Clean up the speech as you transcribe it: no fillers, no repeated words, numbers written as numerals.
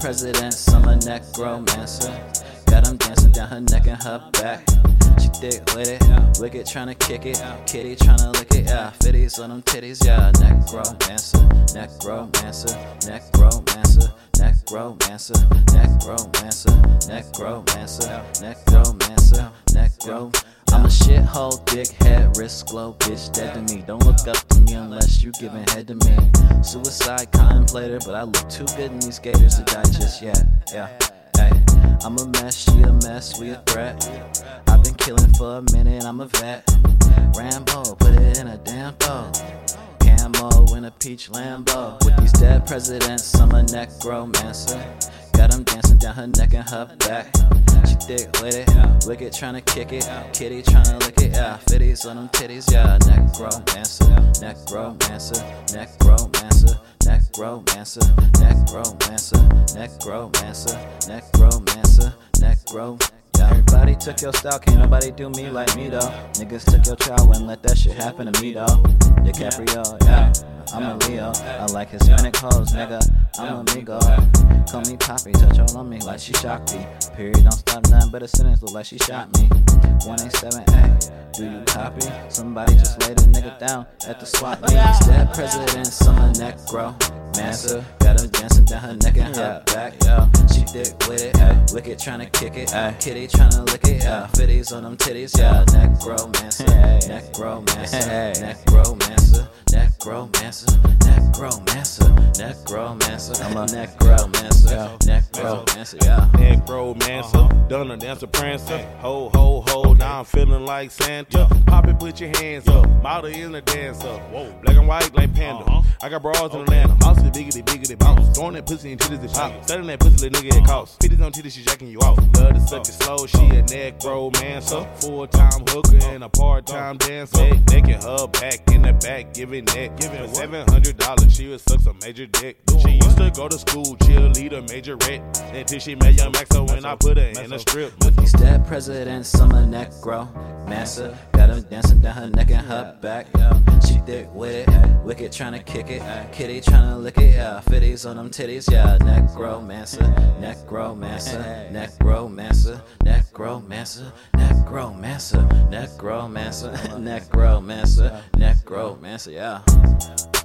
presidents, I'm a necromancer. Got him dancing down her neck and her back. She thick with it, wicked tryna kick it, kitty tryna lick it, yeah. Fitties on them titties, yeah. Necromancer, necromancer, necromancer, necromancer, necromancer, necromancer, necromancer, necro. I'm a shithole, dickhead, wrist glow, bitch dead to me. Don't look up to me unless you giving head to me. Suicide contemplator, but I look too good in these gators to die just yet, yeah. Hey, I'm a mess, she a mess, we a threat. I've been killing for a minute, I'm a vet. Rambo, put it in a damn bow. Camo in a peach Lambo. With these dead presidents, I'm a necromancer. Got him dancing down her neck and her back. She thick with it, wicked tryna kick it, kitty tryna lick it, yeah. Fitties on them titties, yeah. Necromancer, necromancer, necromancer, necromancer, necromancer, necromancer, necromancer, necro. Yeah, everybody took your style, can't nobody do me like me though. Niggas took your child, wouldn't let that shit happen to me though. DiCaprio, yeah. I'm a Leo, I like Hispanic hoes, nigga, I'm a amigo. Call me Poppy, touch all on me like she shocked me. Period, don't stop nothing but a sentence, look like she shot me. 187A, do you copy? Somebody just laid a nigga down at the SWAT meet. Dead presidents, I'm a necromancer. Got her dancing down her neck and her back, yeah. She thick with it, wicked tryna kick it, kitty tryna lick it, yeah. Fitties on them titties, yeah. Necromancer, necromancer, necromancer, necromancer, necromancer, necromancer. I'm a necromancer, necromancer, yeah. Necromancer, done a dancer prancer. Ho, ho, ho, now I'm feeling like Santa. Pop it, put your hands up. Model in the dancer. Whoa, black and white like Panda. I got bras in Atlanta. Mouse is biggity bounce. Throwing that pussy and titties and pop. Studying that pussy, little nigga, it costs. 50s on titties, she jacking you off. Love to suck it slow, she a necromancer. Full-time hooker and a part-time dancer. Necking her back in the back, giving neck. For $700, she would suck some major dick. She used to go to school, cheerleader, majorette. Until she met Young Max, so when I put her in a strip. With these dead presidents, I'm a necromancer. Got her dancing down her neck and her back, yeah. She thick with it, wicked tryna kick it, kitty tryna lick it, yeah. Fitties on them titties, yeah. Necromancer, necromancer, necromancer, necromancer, necromancer, necromancer, necromancer, necromancer, yeah.